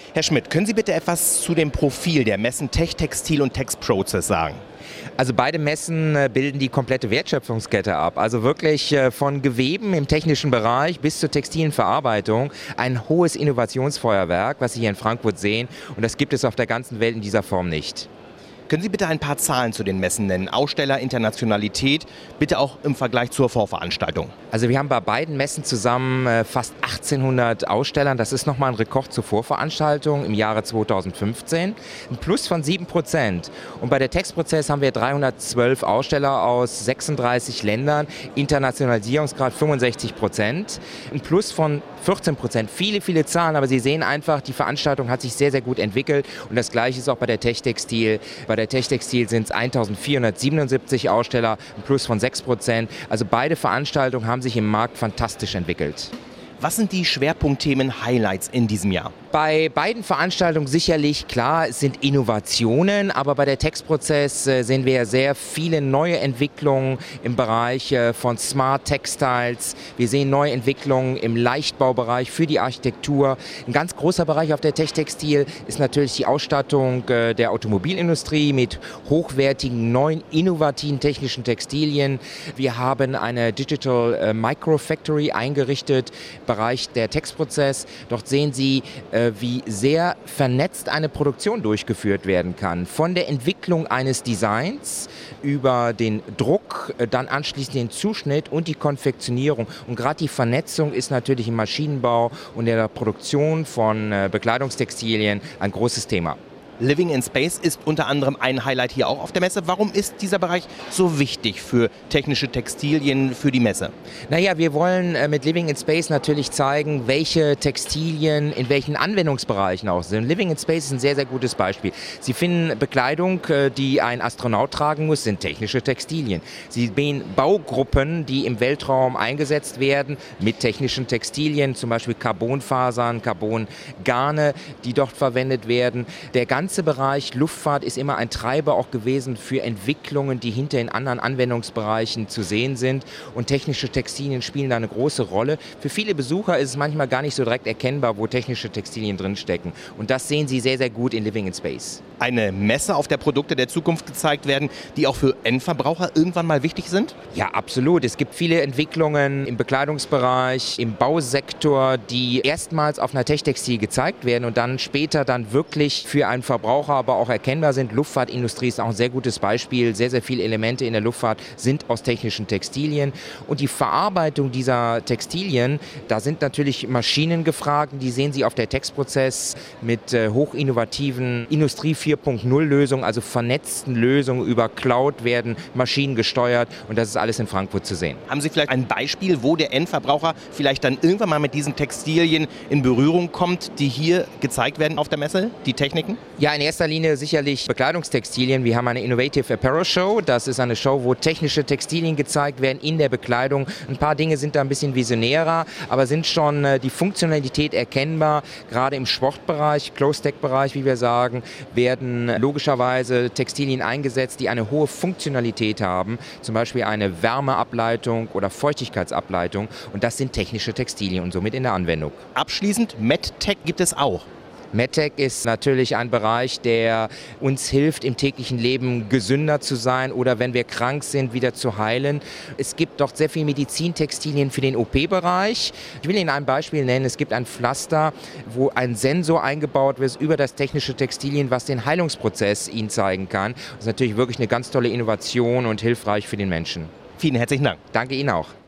Herr Schmidt, können Sie bitte etwas zu dem Profil der Messen TechTextil und TexProcess sagen? Also beide Messen bilden die komplette Wertschöpfungskette ab. Also wirklich von Geweben im technischen Bereich bis zur textilen Verarbeitung. Ein hohes Innovationsfeuerwerk, was Sie hier in Frankfurt sehen. Und das gibt es auf der ganzen Welt in dieser Form nicht. Können Sie bitte ein paar Zahlen zu den Messen nennen? Aussteller, Internationalität, bitte auch im Vergleich zur Vorveranstaltung. Also wir haben bei beiden Messen zusammen fast 1800 Ausstellern. Das ist nochmal ein Rekord zur Vorveranstaltung im Jahre 2015. Ein Plus von 7%. Und bei der TexProcess haben wir 312 Aussteller aus 36 Ländern. Internationalisierungsgrad 65%. Ein Plus von 14%. Viele, viele Zahlen, aber Sie sehen einfach, die Veranstaltung hat sich sehr, sehr gut entwickelt. Und das Gleiche ist auch bei der TechTextil. Bei der TechTextil sind es 1477 Aussteller, ein Plus von 6%. Also beide Veranstaltungen haben sich im Markt fantastisch entwickelt. Was sind die Schwerpunktthemen, Highlights in diesem Jahr? Bei beiden Veranstaltungen sicherlich, klar, es sind Innovationen, aber bei der TexProcess sehen wir sehr viele neue Entwicklungen im Bereich von Smart Textiles. Wir sehen neue Entwicklungen im Leichtbaubereich für die Architektur. Ein ganz großer Bereich auf der TechTextil ist natürlich die Ausstattung der Automobilindustrie mit hochwertigen, neuen, innovativen technischen Textilien. Wir haben eine Digital Microfactory eingerichtet im Bereich der TexProcess. Dort sehen Sie, wie sehr vernetzt eine Produktion durchgeführt werden kann. Von der Entwicklung eines Designs über den Druck, dann anschließend den Zuschnitt und die Konfektionierung. Und gerade die Vernetzung ist natürlich im Maschinenbau und in der Produktion von Bekleidungstextilien ein großes Thema. Living in Space ist unter anderem ein Highlight hier auch auf der Messe. Warum ist dieser Bereich so wichtig für technische Textilien, für die Messe? Naja, wir wollen mit Living in Space natürlich zeigen, welche Textilien in welchen Anwendungsbereichen auch sind. Living in Space ist ein sehr, sehr gutes Beispiel. Sie finden Bekleidung, die ein Astronaut tragen muss, sind technische Textilien. Sie sehen Baugruppen, die im Weltraum eingesetzt werden mit technischen Textilien, zum Beispiel Carbonfasern, Carbongarne, die dort verwendet werden. Der ganze Bereich Luftfahrt ist immer ein Treiber auch gewesen für Entwicklungen, die hinter in anderen Anwendungsbereichen zu sehen sind. Und technische Textilien spielen da eine große Rolle. Für viele Besucher ist es manchmal gar nicht so direkt erkennbar, wo technische Textilien drinstecken. Und das sehen Sie sehr, sehr gut in Living in Space. Eine Messe, auf der Produkte der Zukunft gezeigt werden, die auch für Endverbraucher irgendwann mal wichtig sind? Ja, absolut. Es gibt viele Entwicklungen im Bekleidungsbereich, im Bausektor, die erstmals auf einer TechTextil gezeigt werden und dann später dann wirklich für einen Verbraucher aber auch erkennbar sind. Luftfahrtindustrie ist auch ein sehr gutes Beispiel. Sehr, sehr viele Elemente in der Luftfahrt sind aus technischen Textilien. Und die Verarbeitung dieser Textilien, da sind natürlich Maschinen gefragt. Die sehen Sie auf der TexProcess mit hochinnovativen Industrie 4.0 Lösungen, also vernetzten Lösungen über Cloud werden Maschinen gesteuert. Und das ist alles in Frankfurt zu sehen. Haben Sie vielleicht ein Beispiel, wo der Endverbraucher vielleicht dann irgendwann mal mit diesen Textilien in Berührung kommt, die hier gezeigt werden auf der Messe, die Techniken? Ja, in erster Linie sicherlich Bekleidungstextilien. Wir haben eine Innovative Apparel Show. Das ist eine Show, wo technische Textilien gezeigt werden in der Bekleidung. Ein paar Dinge sind da ein bisschen visionärer, aber sind schon die Funktionalität erkennbar. Gerade im Sportbereich, Close-Tech-Bereich, wie wir sagen, werden logischerweise Textilien eingesetzt, die eine hohe Funktionalität haben. Zum Beispiel eine Wärmeableitung oder Feuchtigkeitsableitung. Und das sind technische Textilien und somit in der Anwendung. Abschließend, MedTech gibt es auch. MedTech ist natürlich ein Bereich, der uns hilft, im täglichen Leben gesünder zu sein oder wenn wir krank sind, wieder zu heilen. Es gibt dort sehr viel Medizintextilien für den OP-Bereich. Ich will Ihnen ein Beispiel nennen. Es gibt ein Pflaster, wo ein Sensor eingebaut wird über das technische Textilien, was den Heilungsprozess Ihnen zeigen kann. Das ist natürlich wirklich eine ganz tolle Innovation und hilfreich für den Menschen. Vielen herzlichen Dank. Danke Ihnen auch.